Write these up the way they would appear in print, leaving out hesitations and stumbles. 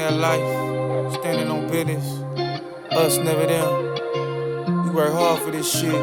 that life, standing on business. Us, never them. We work hard for this shit.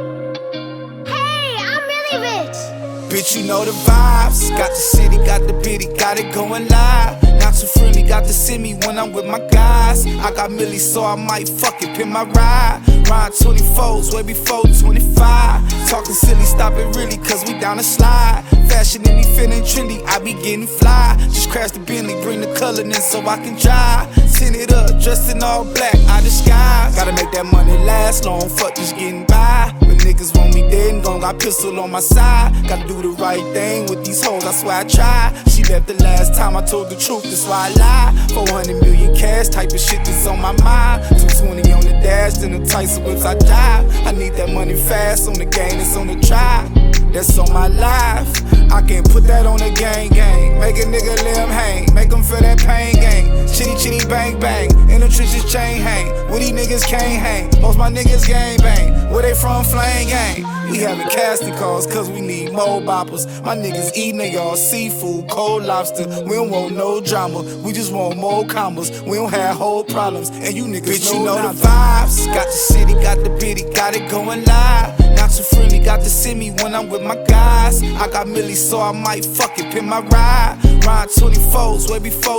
Hey, I'm really rich. Bitch, you know the vibes. Got the city, got the bitty, got it going live. Not too friendly, got to see me when I'm with my guys. I got milli, so I might fuck it, pin my ride. Ride 24s, way before 25. Talking silly, stop it really, cause we down the slide. Fashion in me feeling trendy, I be getting fly. Just crash the Bentley, bring the color in so I can drive. Tint it up, dressed in all black, I disguise. Gotta make that money last long, fuck just getting by. When niggas want me dead and gone, got pistol on my side. Gotta do the right thing with these hoes, I swear I tried. She left the last time I told the truth, that's why I lie. 400 million cash, type of shit that's on my mind. 220 on the dash, then the Tyson whips I drive. I need that money fast, on the game, it's on the drive. That's on my life. I can put that on the gang. Make a nigga let him hang. Make him feel that pain gang. Chitty chitty bang bang. In the trenches chain hang. Where these niggas can't hang. Most my niggas gang bang. Where they from flame gang. We having casting calls cause we need more boppers. My niggas eating they all seafood, cold lobster. We don't want no drama. We just want more commas. We don't have whole problems. And you niggas bitch, you know the vibes. Got the city, got the bitty, got it going live. Not too friendly, got to see me when I'm with my guys. I got milli, so I might fuck it, pin my ride. Ride 24s, way before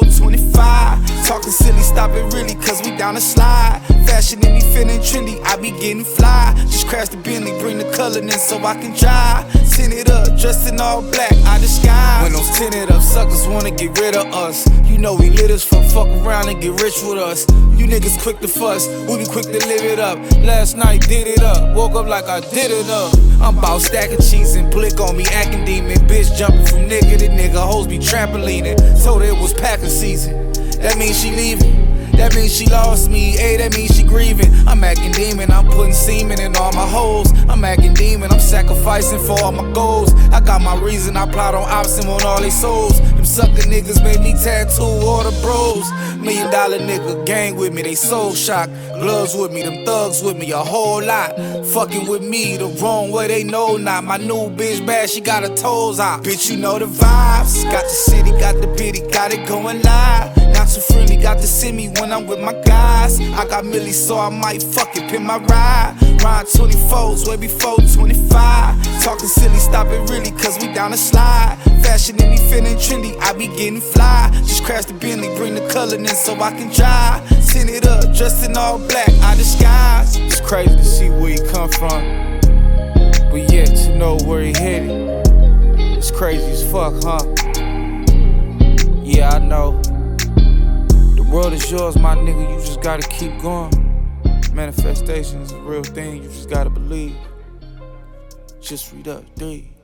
25. Talking silly, stop it really, cause we down the slide. Fashion in me feeling trendy, I be getting fly. Just crash the Bentley, bring the color in so I can drive. Tint it up, dressed in all black, I disguise. When those tinted up suckers wanna get rid of us, you know we lit us for fuck around and get rich with us. You niggas quick to fuss, we be quick to live it up. Last night did it up, woke up like I did it up. I'm bout stacking cheese and blick on me acting demon. Bitch jumping from nigga to nigga, hoes be trampolining. Told her it was packing season, that means she leaving. That means she lost me, hey, that means she grieving. I'm acting demon, I'm putting semen in all my holes. I'm acting demon, I'm sacrificing for all my goals. I got my reason, I plot on ops and want all they souls. Them sucker niggas made me tattoo all the bros. $1 million nigga gang with me, they soul shock. Gloves with me, them thugs with me, a whole lot. Fucking with me the wrong way, they know not. My new bitch bad, she got her toes out. Bitch, you know the vibes. Got the city, got the bitty, got it going live. Not too friendly, got to see me when I'm with my guys. I got milli, so I might fuck it, pin my ride. Ride 24s, way before 25. Talking silly, stop it really, cause we down the slide. Fashion in me feeling trendy, I be getting fly. Just crash the Bentley, bring the color in so I can drive. Tint it up, dressed in all black, I disguise. It's crazy to see where he come from, but yet to know where he headed. It's crazy as fuck, huh? Yeah, I know. The world is yours, my nigga, you just gotta keep going. Manifestation is a real thing, you just gotta believe. Just read up, 3.